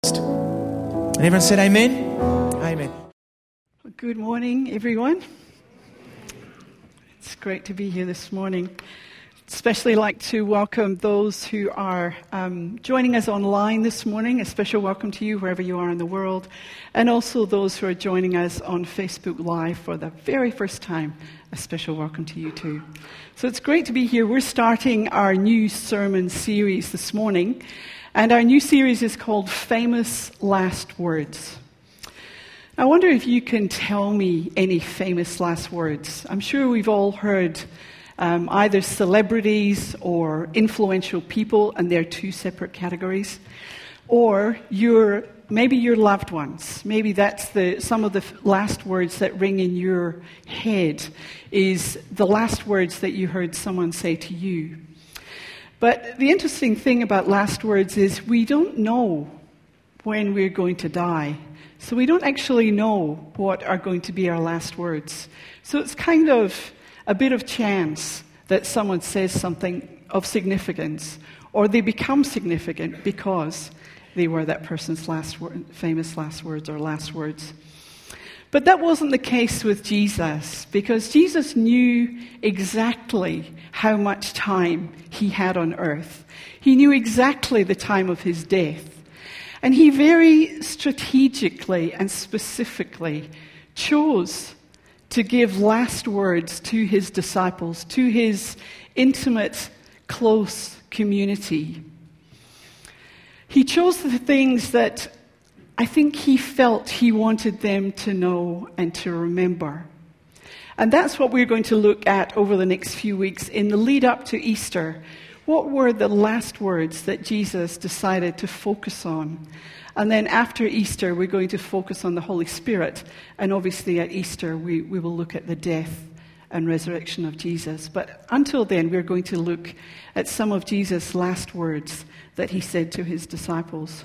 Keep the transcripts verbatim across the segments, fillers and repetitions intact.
And everyone said amen? Amen. Good morning, everyone. It's great to be here this morning. Especially like to welcome those who are um, joining us online this morning. A special welcome to you wherever you are in the world. And also those who are joining us on Facebook Live for the very first time. A special welcome to you too. So it's great to be here. We're starting our new sermon series this morning. And our new series is called Famous Last Words. I wonder if you can tell me any famous last words. I'm sure we've all heard um, either celebrities or influential people, and they're two separate categories, or your maybe your loved ones. Maybe that's the some of the last words that ring in your head is the last words that you heard someone say to you. But the interesting thing about last words is we don't know when we're going to die. So we don't actually know what are going to be our last words. So it's kind of a bit of chance that someone says something of significance, or they become significant because they were that person's last word, famous last words or last words. But that wasn't the case with Jesus, because Jesus knew exactly how much time he had on earth. He knew exactly the time of his death. And he very strategically and specifically chose to give last words to his disciples, to his intimate, close community. He chose the things that I think he felt he wanted them to know and to remember. And that's what we're going to look at over the next few weeks in the lead up to Easter. What were the last words that Jesus decided to focus on? And then after Easter, we're going to focus on the Holy Spirit. And obviously at Easter, we, we will look at the death and resurrection of Jesus. But until then, we're going to look at some of Jesus' last words that he said to his disciples.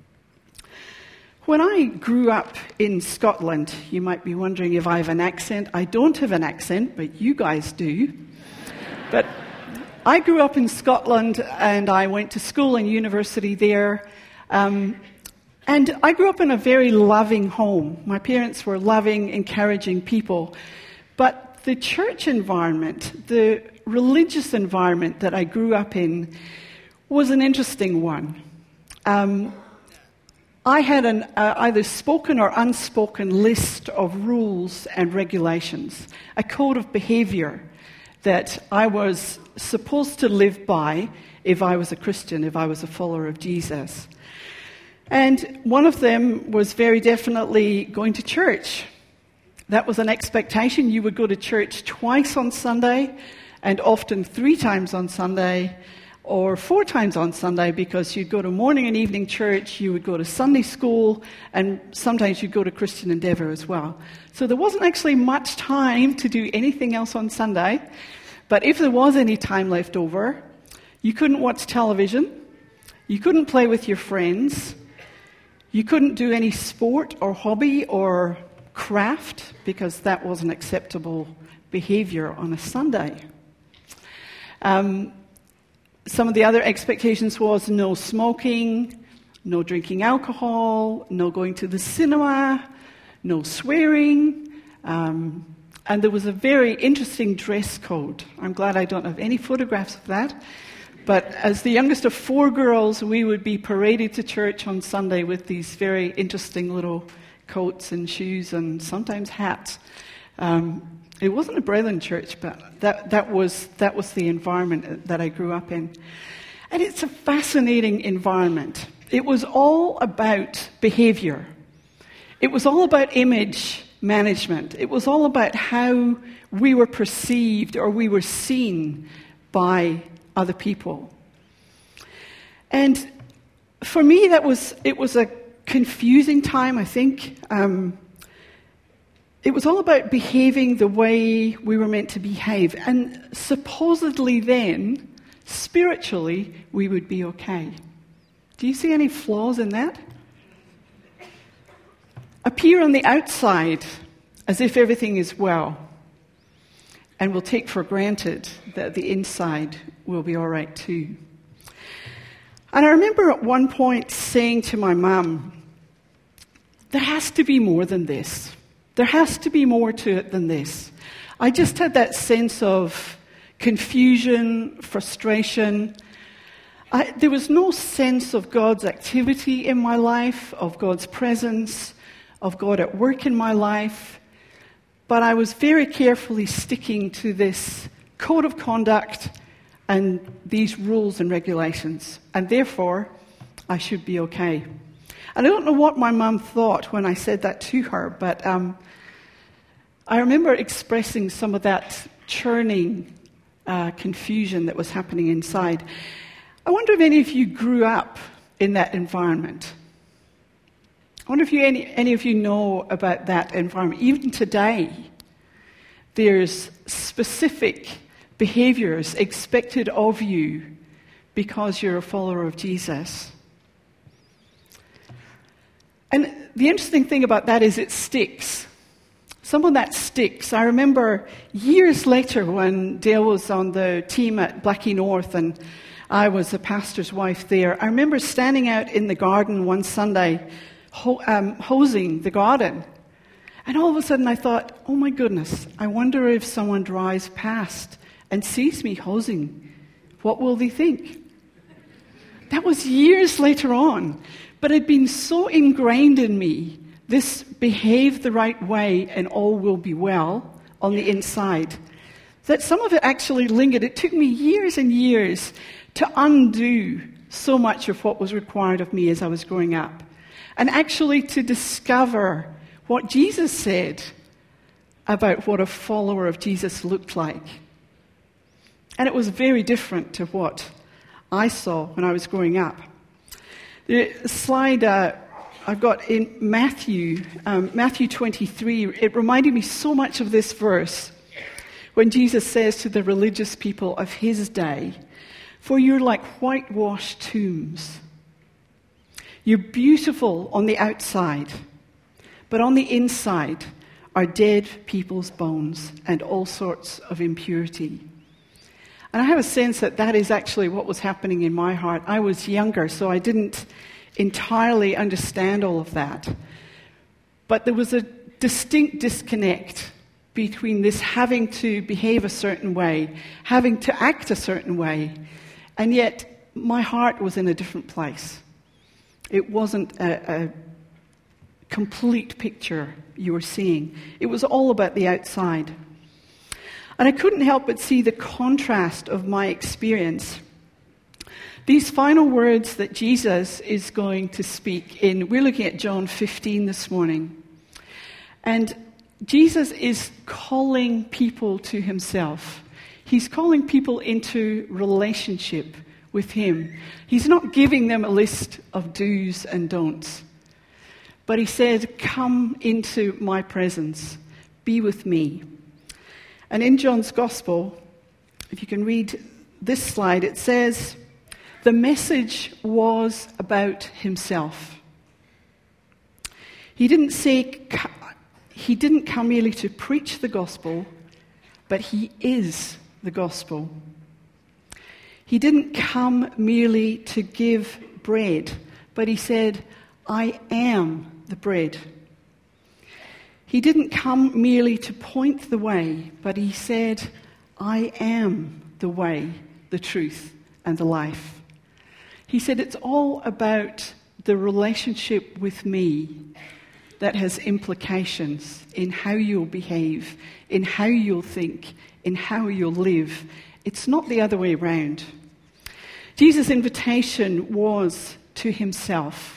When I grew up in Scotland, you might be wondering if I have an accent. I don't have an accent, but you guys do. But I grew up in Scotland, and I went to school and university there. Um, and I grew up in a very loving home. My parents were loving, encouraging people. But the church environment, the religious environment that I grew up in, was an interesting one. Um, I had an uh, either spoken or unspoken list of rules and regulations, a code of behavior that I was supposed to live by if I was a Christian, if I was a follower of Jesus. And one of them was very definitely going to church. That was an expectation. You would go to church twice on Sunday, and often three times on Sunday, or four times on Sunday, because you'd go to morning and evening church, you would go to Sunday school, and sometimes you'd go to Christian Endeavour as well. So there wasn't actually much time to do anything else on Sunday, but if there was any time left over, you couldn't watch television, you couldn't play with your friends, you couldn't do any sport or hobby or craft, because that wasn't acceptable behavior on a Sunday. Um... Some of the other expectations was no smoking, no drinking alcohol, no going to the cinema, no swearing, um, and there was a very interesting dress code. I'm glad I don't have any photographs of that, but as the youngest of four girls, we would be paraded to church on Sunday with these very interesting little coats and shoes and sometimes hats. Um, It wasn't a Brethren church, but that, that was that was the environment that I grew up in. And it's a fascinating environment. It was all about behavior. It was all about image management. It was all about how we were perceived or we were seen by other people. And for me, that was it was a confusing time, I think. Um, It was all about behaving the way we were meant to behave. And supposedly then, spiritually, we would be okay. Do you see any flaws in that? Appear on the outside as if everything is well. And we'll take for granted that the inside will be all right too. And I remember at one point saying to my mum, there has to be more than this. There has to be more to it than this. I just had that sense of confusion, frustration. I, there was no sense of God's activity in my life, of God's presence, of God at work in my life. But I was very carefully sticking to this code of conduct and these rules and regulations. And therefore, I should be okay. And I don't know what my mum thought when I said that to her, but um, I remember expressing some of that churning uh, confusion that was happening inside. I wonder if any of you grew up in that environment. I wonder if you, any, any of you know about that environment. Even today, there's specific behaviors expected of you because you're a follower of Jesus. And the interesting thing about that is it sticks. Some of that sticks. I remember years later when Dale was on the team at Blackie North and I was a pastor's wife there. I remember standing out in the garden one Sunday, ho- um, hosing the garden. And all of a sudden I thought, oh my goodness, I wonder if someone drives past and sees me hosing. What will they think? That was years later on. But it had been so ingrained in me, this behave the right way and all will be well on the inside, that some of it actually lingered. It took me years and years to undo so much of what was required of me as I was growing up. And actually to discover what Jesus said about what a follower of Jesus looked like. And it was very different to what I saw when I was growing up. The slide uh, I've got in Matthew, um, Matthew twenty-three, it reminded me so much of this verse when Jesus says to the religious people of his day, "For you're like whitewashed tombs. You're beautiful on the outside, but on the inside are dead people's bones and all sorts of impurity." And I have a sense that that is actually what was happening in my heart. I was younger, so I didn't entirely understand all of that. But there was a distinct disconnect between this having to behave a certain way, having to act a certain way, and yet my heart was in a different place. It wasn't a, a complete picture you were seeing. It was all about the outside. And I couldn't help but see the contrast of my experience. These final words that Jesus is going to speak in, we're looking at John fifteen this morning. And Jesus is calling people to himself. He's calling people into relationship with him. He's not giving them a list of do's and don'ts. But he said, come into my presence. Be with me. And in John's Gospel, if you can read this slide, it says, the message was about himself. He didn't say, he didn't come merely to preach the gospel, but he is the gospel. He didn't come merely to give bread, but he said, I am the bread. He didn't come merely to point the way, but he said, I am the way, the truth, and the life. He said it's all about the relationship with me that has implications in how you'll behave, in how you'll think, in how you'll live. It's not the other way around. Jesus' invitation was to himself.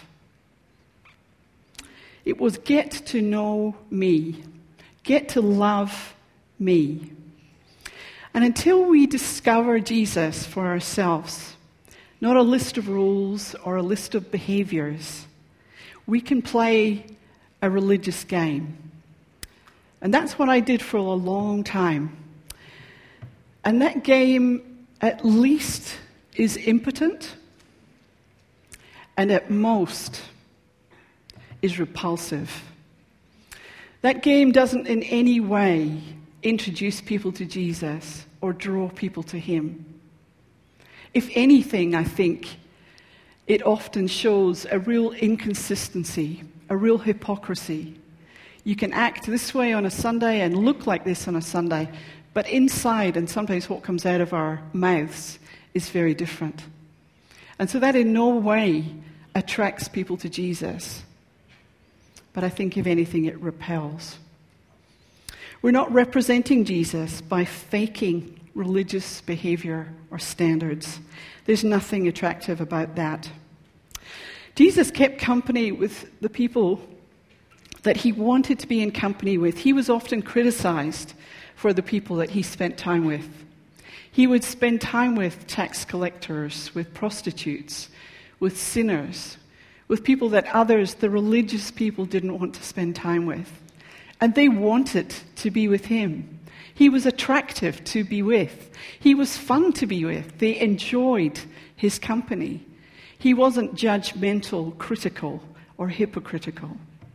It was get to know me, get to love me. And until we discover Jesus for ourselves, not a list of rules or a list of behaviors, we can play a religious game. And that's what I did for a long time. And that game at least is impotent, and at most is repulsive. That game doesn't in any way introduce people to Jesus or draw people to him. If anything, I think, it often shows a real inconsistency, a real hypocrisy. You can act this way on a Sunday and look like this on a Sunday, but inside, and sometimes what comes out of our mouths, is very different. And so that in no way attracts people to Jesus. But I think, if anything, it repels. We're not representing Jesus by faking religious behavior or standards. There's nothing attractive about that. Jesus kept company with the people that he wanted to be in company with. He was often criticized for the people that he spent time with. He would spend time with tax collectors, with prostitutes, with sinners, with people that others, the religious people, didn't want to spend time with. And they wanted to be with him. He was attractive to be with. He was fun to be with. They enjoyed his company. He wasn't judgmental, critical, or hypocritical.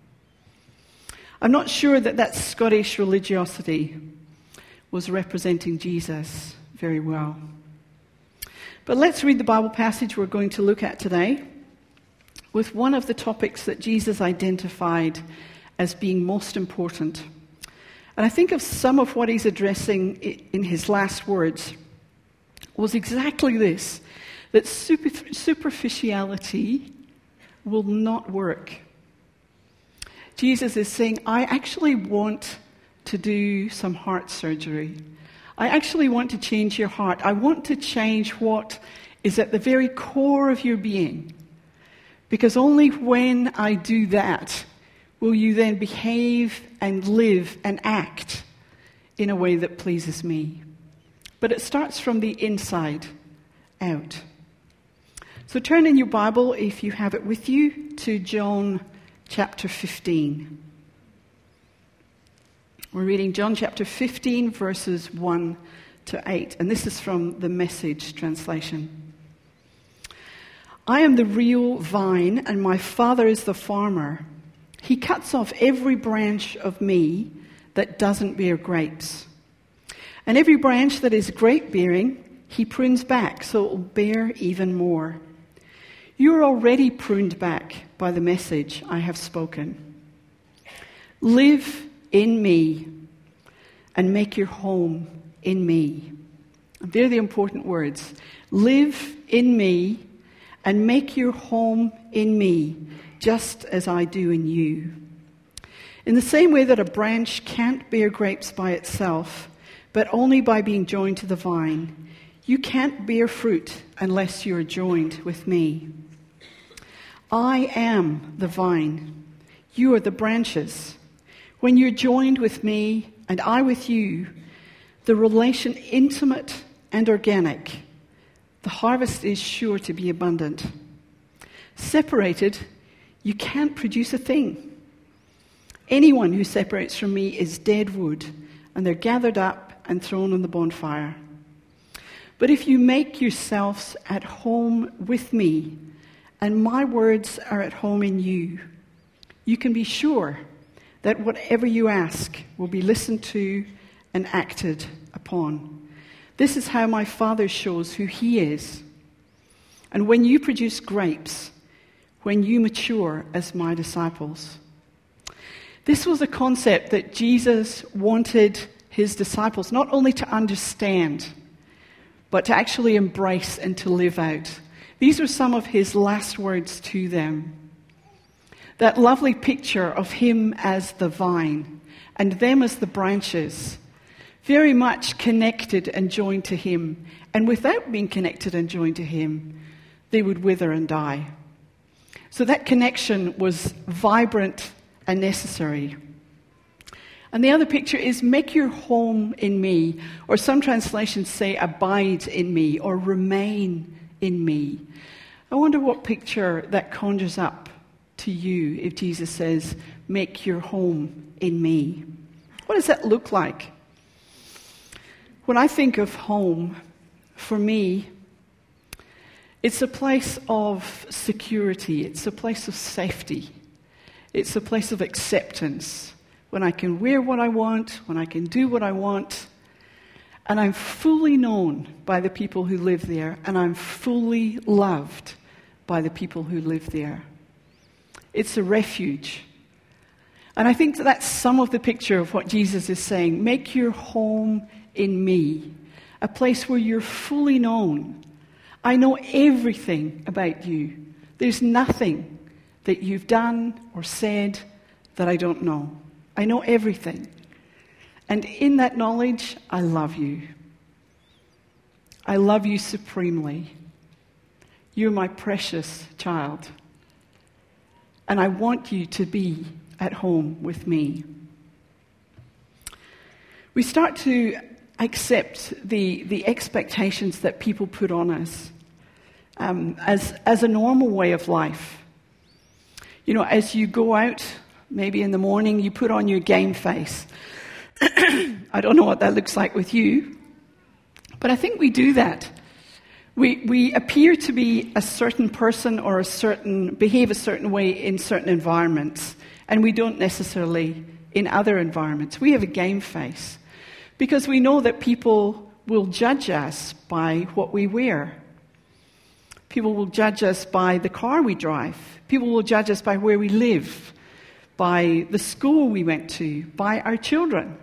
I'm not sure that that Scottish religiosity was representing Jesus very well. But let's read the Bible passage we're going to look at today with one of the topics that Jesus identified as being most important. And I think of some of what he's addressing in his last words was exactly this, that super, superficiality will not work. Jesus is saying, I actually want to do some heart surgery. I actually want to change your heart. I want to change what is at the very core of your being. Because only when I do that will you then behave and live and act in a way that pleases me. But it starts from the inside out. So turn in your Bible, if you have it with you, to John chapter fifteen. We're reading John chapter fifteen, verses one to eight. And this is from the Message translation. I am the real vine, and my Father is the farmer. He cuts off every branch of me that doesn't bear grapes. And every branch that is grape-bearing, he prunes back so it will bear even more. You are already pruned back by the message I have spoken. Live in me and make your home in me. And they're the important words. Live in me and make your home in me, just as I do in you. In the same way that a branch can't bear grapes by itself, but only by being joined to the vine, you can't bear fruit unless you are joined with me. I am the vine. You are the branches. When you're joined with me and I with you, the relation intimate and organic, the harvest is sure to be abundant. Separated, you can't produce a thing. Anyone who separates from me is dead wood, and they're gathered up and thrown on the bonfire. But if you make yourselves at home with me, and my words are at home in you, you can be sure that whatever you ask will be listened to and acted upon. This is how my Father shows who he is. And when you produce grapes, when you mature as my disciples. This was a concept that Jesus wanted his disciples not only to understand, but to actually embrace and to live out. These are some of his last words to them. That lovely picture of him as the vine and them as the branches, very much connected and joined to him. And without being connected and joined to him, they would wither and die. So that connection was vibrant and necessary. And the other picture is make your home in me, or some translations say abide in me or remain in me. I wonder what picture that conjures up to you if Jesus says, make your home in me. What does that look like? When I think of home, for me, it's a place of security. It's a place of safety. It's a place of acceptance. When I can wear what I want, when I can do what I want, and I'm fully known by the people who live there, and I'm fully loved by the people who live there. It's a refuge. And I think that that's some of the picture of what Jesus is saying. Make your home in me, a place where you're fully known. I know everything about you. There's nothing that you've done or said that I don't know. I know everything. And in that knowledge, I love you. I love you supremely. You're my precious child. And I want you to be at home with me. We start to accept the, the expectations that people put on us um, as, as a normal way of life. You know, as you go out, maybe in the morning, you put on your game face. I don't know what that looks like with you, but I think we do that. We we appear to be a certain person or a certain, behave a certain way in certain environments, and we don't necessarily in other environments. We have a game face because we know that people will judge us by what we wear. People will judge us by the car we drive. People will judge us by where we live, by the school we went to, by our children.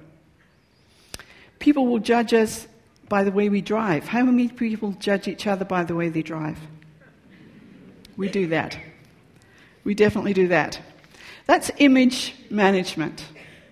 People will judge us by the way we drive. How many people judge each other by the way they drive? We do that. We definitely do that. That's image management.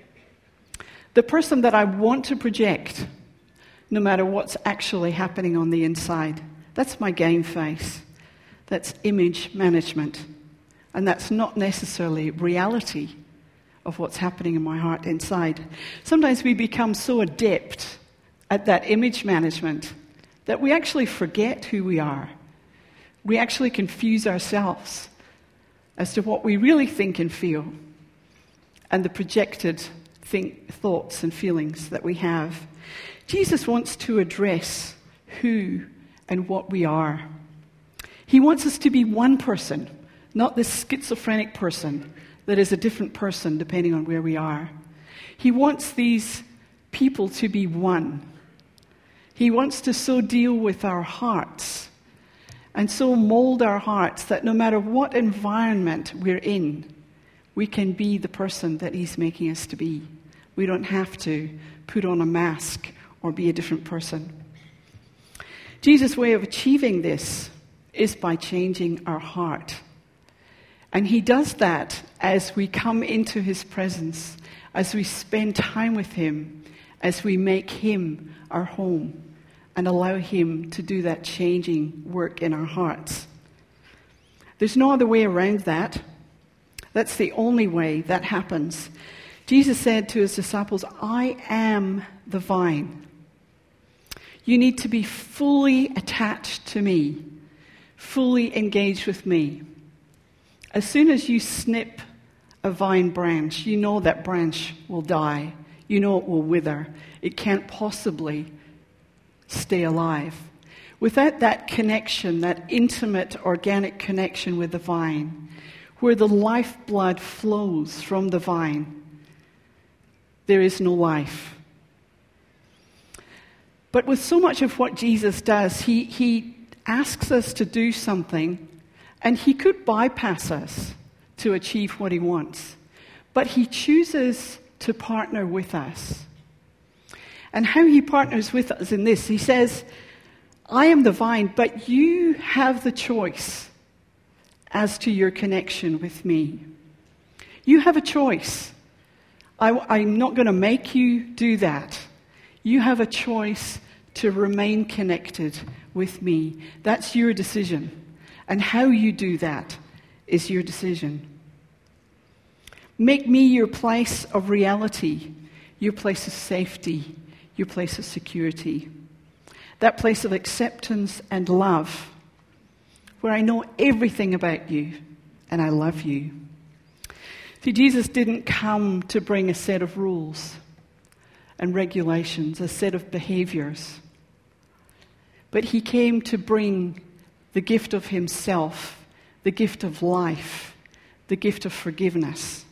The person that I want to project, no matter what's actually happening on the inside. That's my game face. That's image management. And that's not necessarily reality of what's happening in my heart inside. Sometimes we become so adept at that image management that we actually forget who we are. We actually confuse ourselves as to what we really think and feel and the projected think, thoughts and feelings that we have. Jesus wants to address who and what we are. He wants us to be one person, not this schizophrenic person that is a different person depending on where we are. He wants these people to be one. He wants to so deal with our hearts and so mold our hearts that no matter what environment we're in, we can be the person that He's making us to be. We don't have to put on a mask or be a different person. Jesus' way of achieving this is by changing our heart. And He does that as we come into His presence, as we spend time with Him, as we make Him our home and allow Him to do that changing work in our hearts. There's no other way around that. That's the only way that happens. Jesus said to His disciples, I am the vine. You need to be fully attached to me, fully engaged with me. As soon as you snip a vine branch, you know that branch will die. You know it will wither. It can't possibly stay alive. Without that connection, that intimate, organic connection with the vine, where the lifeblood flows from the vine, there is no life. But with so much of what Jesus does, he, he asks us to do something, and He could bypass us to achieve what He wants. But He chooses to partner with us. And how He partners with us in this, He says, I am the vine, but you have the choice as to your connection with me. You have a choice. I, I'm not going to make you do that. You have a choice to remain connected with me. That's your decision. And how you do that is your decision. Make me your place of reality, your place of safety, your place of security. That place of acceptance and love, where I know everything about you and I love you. See, Jesus didn't come to bring a set of rules and regulations, a set of behaviors. But He came to bring the gift of Himself, the gift of life, the gift of forgiveness.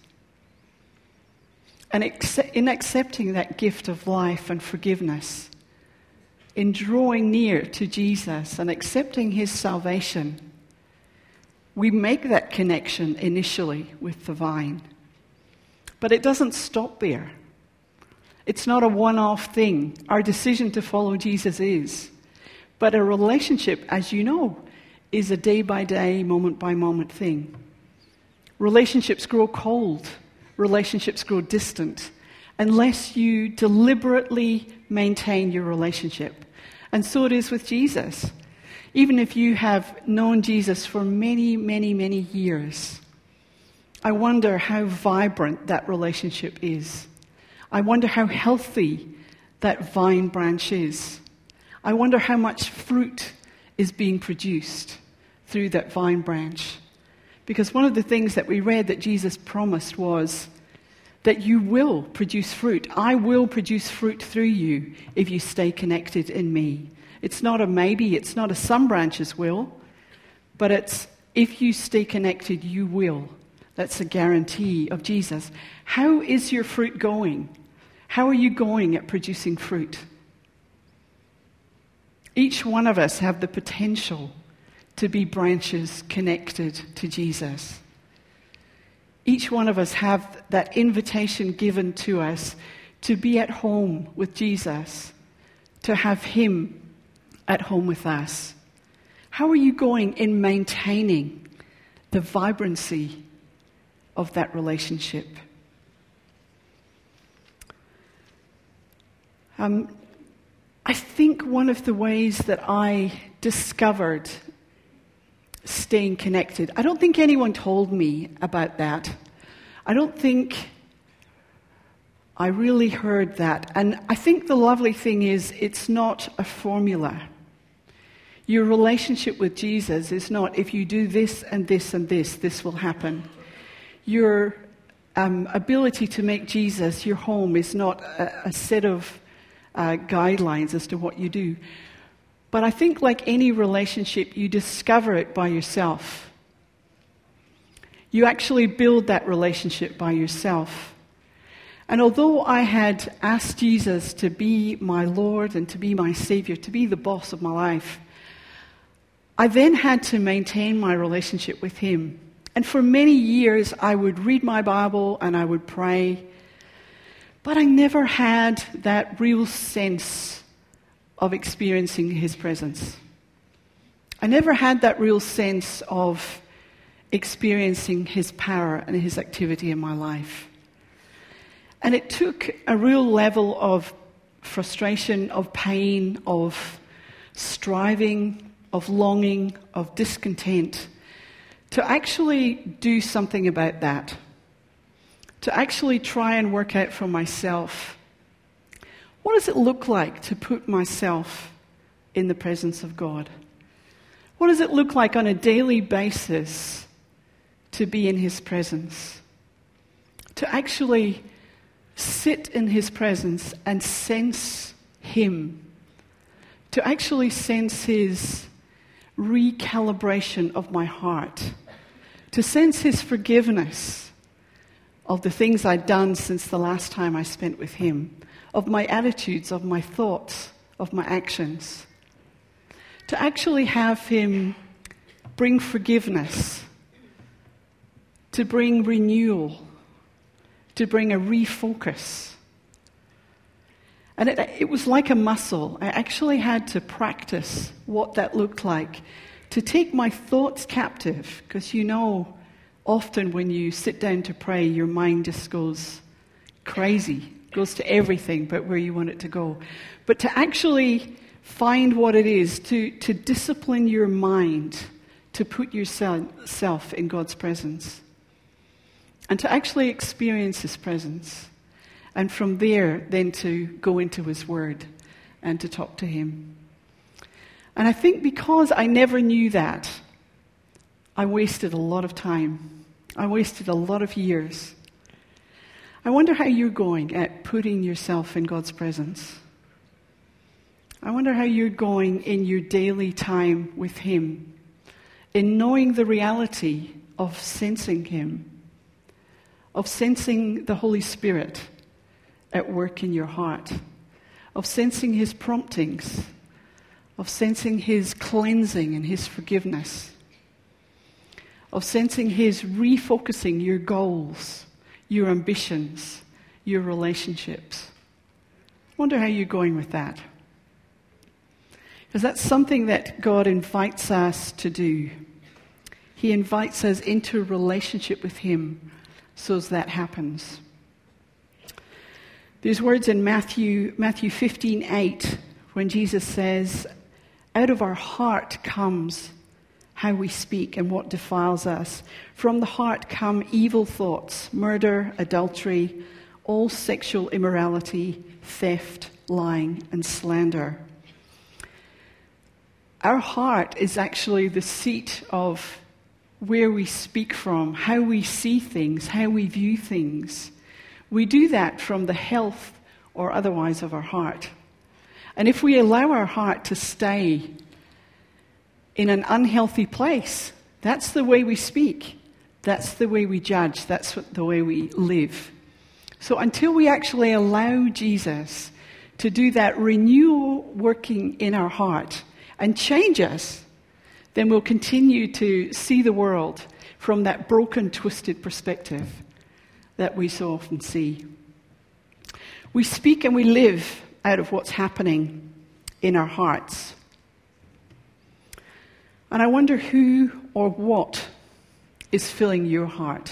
And in accepting that gift of life and forgiveness, in drawing near to Jesus and accepting His salvation, We make that connection initially with the vine. But it doesn't stop there. It's not a one-off thing. Our decision to follow Jesus is. But a relationship, as you know, is a day-by-day, moment-by-moment thing. Relationships grow cold. Relationships grow distant unless you deliberately maintain your relationship. And so it is with Jesus. Even if you have known Jesus for many, many, many years, I wonder how vibrant that relationship is. I wonder how healthy that vine branch is. I wonder how much fruit is being produced through that vine branch. Because one of the things that we read that Jesus promised was that you will produce fruit. I will produce fruit through you if you stay connected in me. It's not a maybe, it's not a some branches will, but it's if you stay connected, you will. That's a guarantee of Jesus. How is your fruit going? How are you going at producing fruit? Each one of us have the potential to be branches connected to Jesus. Each one of us have that invitation given to us to be at home with Jesus, to have him at home with us. How are you going in maintaining the vibrancy of that relationship? Um, I think one of the ways that I discovered staying connected, I don't think anyone told me about that. I don't think I really heard that. And I think the lovely thing is it's not a formula. Your relationship with Jesus is not if you do this and this and this, this will happen. Your um, ability to make Jesus your home is not a, a set of uh, guidelines as to what you do. But I think like any relationship, you discover it by yourself. You actually build that relationship by yourself. And although I had asked Jesus to be my Lord and to be my Savior, to be the boss of my life, I then had to maintain my relationship with him. And for many years, I would read my Bible and I would pray, but I never had that real sense of experiencing his presence. I never had that real sense of experiencing his power and his activity in my life. And it took a real level of frustration, of pain, of striving, of longing, of discontent to actually do something about that. To actually try and work out for myself, what does it look like to put myself in the presence of God? What does it look like on a daily basis to be in his presence? To actually sit in his presence and sense him. To actually sense his recalibration of my heart. To sense his forgiveness of the things I'd done since the last time I spent with him. Of my attitudes, of my thoughts, of my actions. To actually have him bring forgiveness. To bring renewal. To bring a refocus. And it, it was like a muscle. I actually had to practice what that looked like. To take my thoughts captive. Because you know, often when you sit down to pray, your mind just goes crazy. Goes to everything but where you want it to go. But to actually find what it is, to, to discipline your mind, to put yourself in God's presence. And to actually experience his presence. And from there, then to go into his word and to talk to him. And I think because I never knew that, I wasted a lot of time. I wasted a lot of years. I wonder how you're going at putting yourself in God's presence. I wonder how you're going in your daily time with him, in knowing the reality of sensing him, of sensing the Holy Spirit at work in your heart, of sensing his promptings, of sensing his cleansing and his forgiveness, of sensing His refocusing your goals, your ambitions, your relationships. I wonder how you're going with that. Because that's something that God invites us to do. He invites us into a relationship with Him so as that happens. There's words in Matthew, Matthew fifteen eight, when Jesus says, out of our heart comes how we speak and what defiles us. From the heart come evil thoughts, murder, adultery, all sexual immorality, theft, lying, and slander. Our heart is actually the seat of where we speak from, how we see things, how we view things. We do that from the health or otherwise of our heart. And if we allow our heart to stay in an unhealthy place, that's the way we speak. That's the way we judge. That's the way we live. So until we actually allow Jesus to do that renewal working in our heart and change us, then we'll continue to see the world from that broken, twisted perspective that we so often see. We speak and we live out of what's happening in our hearts. And I wonder who or what is filling your heart.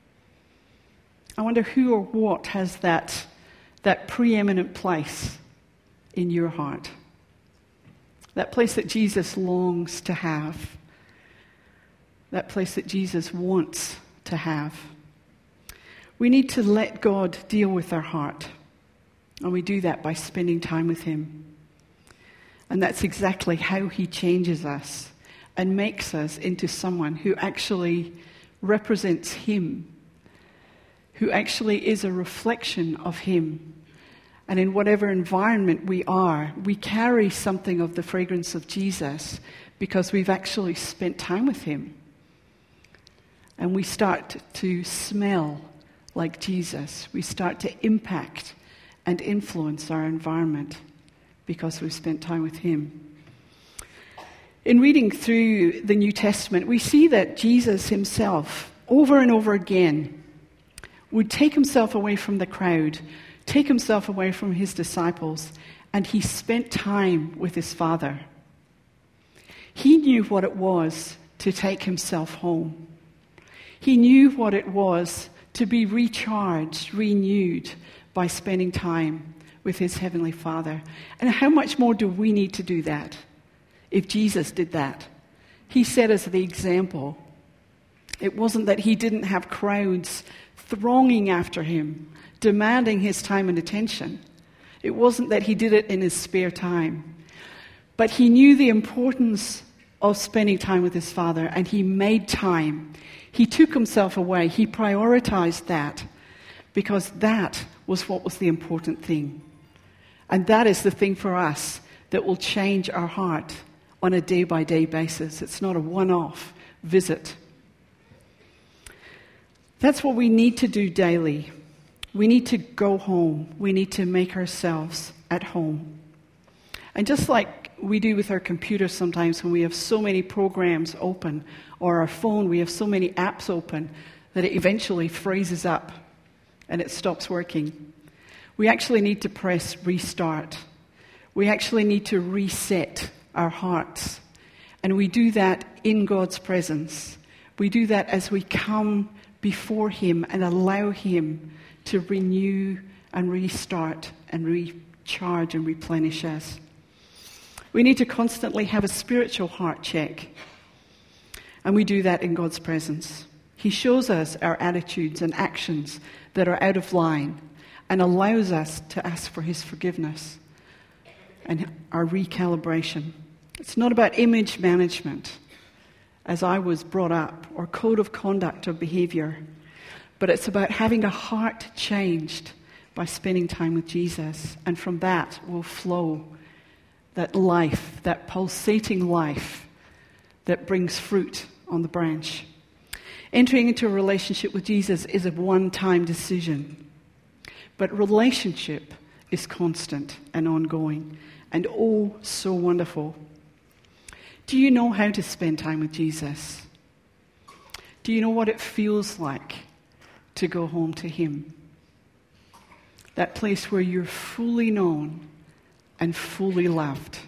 I wonder who or what has that, that preeminent place in your heart. That place that Jesus longs to have. That place that Jesus wants to have. We need to let God deal with our heart. And we do that by spending time with Him. And that's exactly how He changes us and makes us into someone who actually represents Him, who actually is a reflection of Him. And in whatever environment we are, we carry something of the fragrance of Jesus because we've actually spent time with Him. And we start to smell like Jesus. We start to impact and influence our environment because we've spent time with Him. In reading through the New Testament, we see that Jesus Himself, over and over again, would take Himself away from the crowd, take Himself away from His disciples, and He spent time with His Father. He knew what it was to take Himself home. He knew what it was to be recharged, renewed by spending time with His Heavenly Father. And how much more do we need to do that if Jesus did that? He set us the example. It wasn't that He didn't have crowds thronging after Him, demanding His time and attention. It wasn't that He did it in His spare time. But He knew the importance of spending time with His Father, and He made time. He took Himself away. He prioritized that because that was what was the important thing. And that is the thing for us that will change our heart on a day-by-day basis. It's not a one-off visit. That's what we need to do daily. We need to go home. We need to make ourselves at home. And just like we do with our computers sometimes when we have so many programs open, or our phone, we have so many apps open that it eventually freezes up and it stops working. We actually need to press restart. We actually need to reset our hearts. And we do that in God's presence. We do that as we come before Him and allow Him to renew and restart and recharge and replenish us. We need to constantly have a spiritual heart check. And we do that in God's presence. He shows us our attitudes and actions that are out of line and allows us to ask for His forgiveness and our recalibration. It's not about image management, as I was brought up, or code of conduct or behavior, but it's about having a heart changed by spending time with Jesus. And from that will flow that life, that pulsating life that brings fruit on the branch. Entering into a relationship with Jesus is a one-time decision. But relationship is constant and ongoing, and oh, so wonderful. Do you know how to spend time with Jesus? Do you know what it feels like to go home to him? That place where you're fully known and fully loved.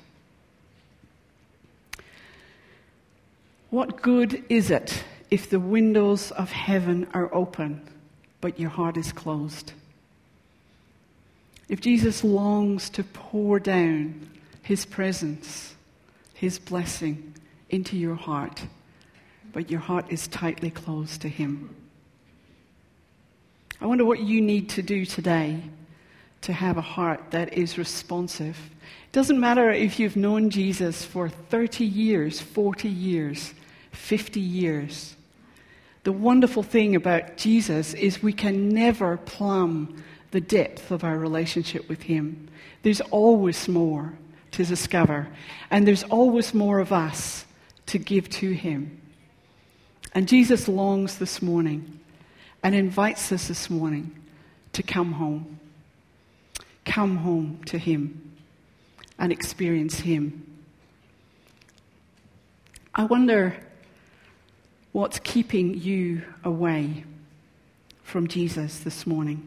What good is it if the windows of heaven are open, but your heart is closed? If Jesus longs to pour down his presence, his blessing into your heart, but your heart is tightly closed to him. I wonder what you need to do today to have a heart that is responsive. It doesn't matter if you've known Jesus for thirty years, forty years, fifty years. The wonderful thing about Jesus is we can never plumb the depth of our relationship with him. There's always more to discover, and there's always more of us to give to him. And Jesus longs this morning and invites us this morning to come home. Come home to him and experience him. I wonder what's keeping you away from Jesus this morning.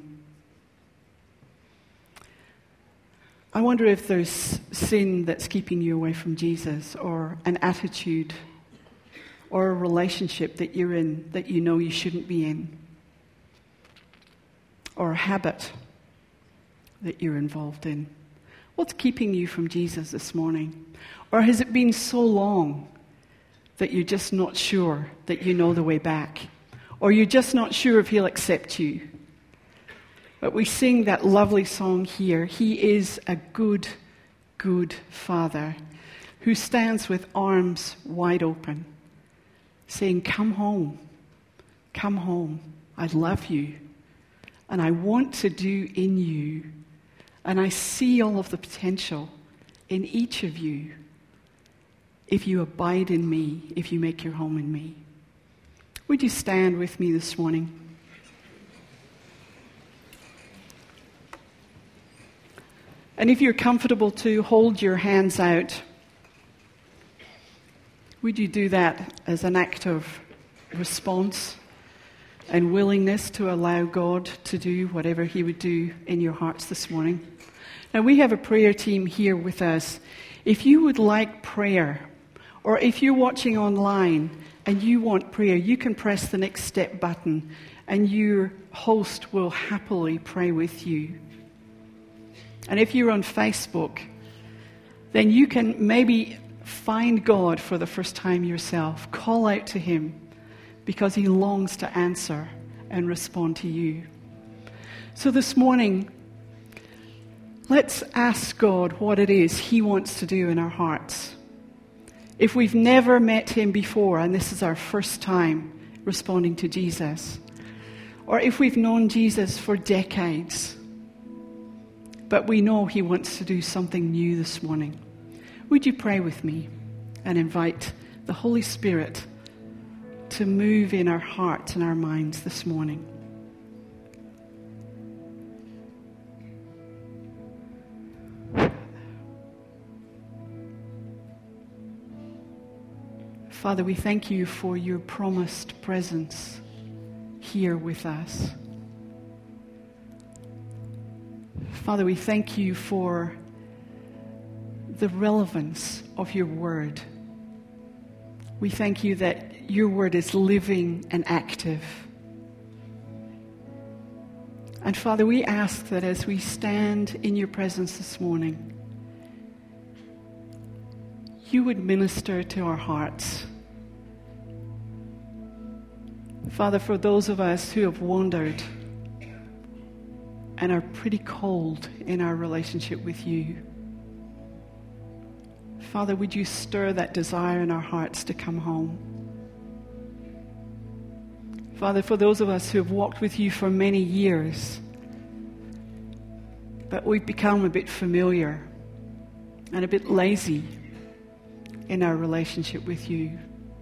I wonder if there's sin that's keeping you away from Jesus, or an attitude or a relationship that you're in that you know you shouldn't be in, or a habit that you're involved in. What's keeping you from Jesus this morning? Or has it been so long that you're just not sure that you know the way back? Or you're just not sure if he'll accept you? But we sing that lovely song here. He is a good, good Father who stands with arms wide open, saying, come home, come home. I love you, and I want to do in you, and I see all of the potential in each of you if you abide in me, if you make your home in me. Would you stand with me this morning? And if you're comfortable to hold your hands out, would you do that as an act of response and willingness to allow God to do whatever he would do in your hearts this morning? Now, we have a prayer team here with us. If you would like prayer, or if you're watching online and you want prayer, you can press the next step button and your host will happily pray with you. And if you're on Facebook, then you can maybe find God for the first time yourself. Call out to him because he longs to answer and respond to you. So this morning, let's ask God what it is he wants to do in our hearts. If we've never met him before and this is our first time responding to Jesus, or if we've known Jesus for decades, but we know he wants to do something new this morning, would you pray with me and invite the Holy Spirit to move in our hearts and our minds this morning? Father, we thank you for your promised presence here with us. Father, we thank you for the relevance of your word. We thank you that your word is living and active. And Father, we ask that as we stand in your presence this morning, you would minister to our hearts. Father, for those of us who have wandered and are pretty cold in our relationship with you, Father, would you stir that desire in our hearts to come home? Father, for those of us who have walked with you for many years, but we've become a bit familiar and a bit lazy in our relationship with you,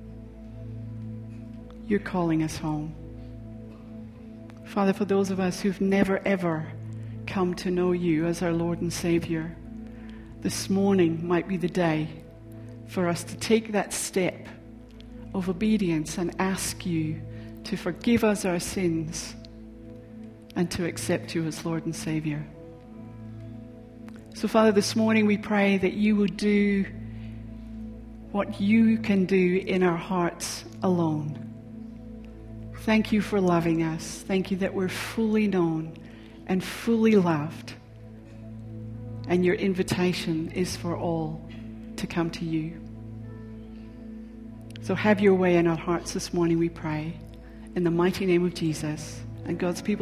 you're calling us home. Father, for those of us who've never ever come to know you as our Lord and Savior, this morning might be the day for us to take that step of obedience and ask you to forgive us our sins, and to accept you as Lord and Savior. So, Father, this morning we pray that you would do what you can do in our hearts alone. Thank you for loving us. Thank you that we're fully known and fully loved. And your invitation is for all to come to you. So have your way in our hearts this morning, we pray. In the mighty name of Jesus. And God's people